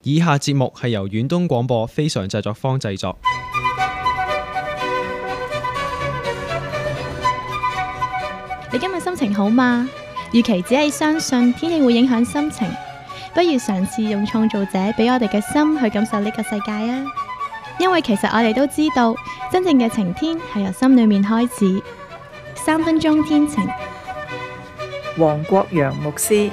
以下節目係由遠東廣播非常製作坊製作。 你今日心情好嗎？與其只係相信天氣會影響心情，不如嘗試用創造者俾我哋嘅心去感受呢個世界啊！因為其實我哋都知道，真正嘅晴天係由心裏面開始。3分鐘天晴， 黃國陽牧師。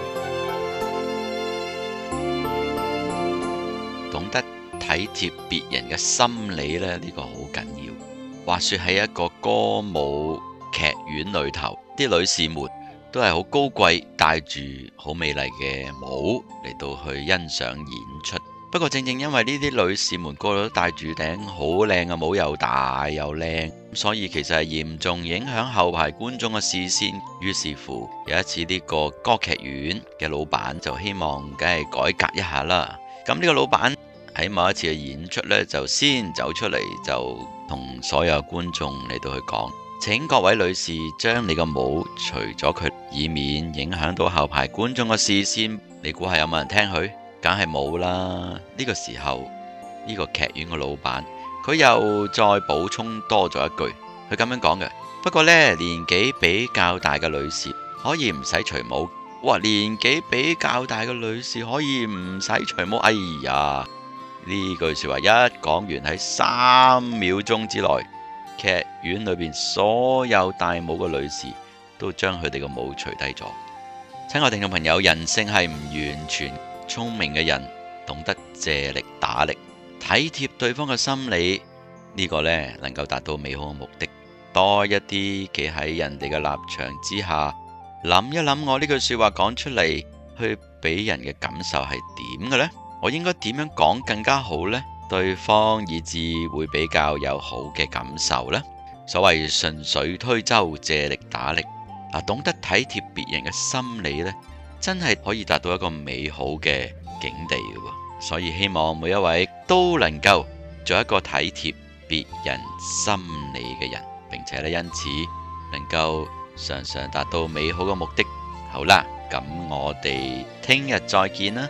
懂得體貼別人嘅心理呢，呢個好緊要。話說喺一個歌舞劇院裏頭，啲女士們都係好高貴，戴住好美麗嘅帽嚟到去欣賞演出。不過正正因為呢啲女士們個個都戴住頂好靚嘅帽，又大又靚，所以其實係嚴重影響後排觀眾嘅視線。於是乎有一次呢個歌劇院嘅老闆就希望梗係改革一下啦。咁呢個老闆喺某一次嘅演出呢，就先走出嚟，就同所有觀眾嚟到去講，請各位女士將你個帽除咗佢，以免影響到後排觀眾嘅視線。你估下有冇人聽佢？梗係冇啦。呢個時候呢個劇院嘅老闆佢又再補充多咗一句，佢咁樣講嘅。不過呢，年紀比較大嘅女士可以唔使除帽。哇，年紀比較大嘅女士可以唔使除帽？哎呀，呢句說話一講完，喺3秒鐘之內，劇院裏邊所有戴帽嘅女士都將佢哋嘅帽除低咗。親愛聽眾朋友，人性係唔完全，聰明嘅人懂得借力打力，體貼對方嘅心理，呢個呢能夠達到美好嘅目的。多一啲企喺人哋嘅立場之下，諗一諗我呢句說話講出嚟，去俾人嘅感受係點嘅呢？我應該點樣講更加好呢？對方以至會比較有好嘅感受呢？所謂順水推舟，借力打力，懂得體貼別人嘅心理呢，真係可以達到一個美好嘅境地嘅。所以希望每一位都能夠做一個體貼別人心理嘅人，並且咧因此能夠常常達到美好嘅目的。好啦，咁我哋聽日再見啦。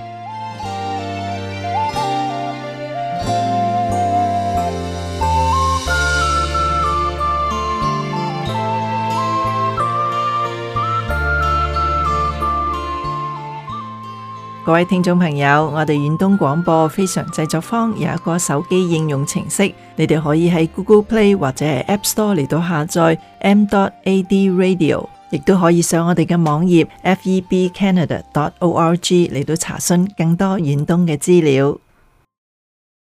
各位聽眾朋友，我哋遠東廣播非常製作坊有一個手機應用程式，你哋可以喺 Google Play 或者係 App Store 嚟到下載 m.ad radio， 亦都可以上我哋嘅網頁 febcanada.org 嚟到查詢更多遠東嘅資料。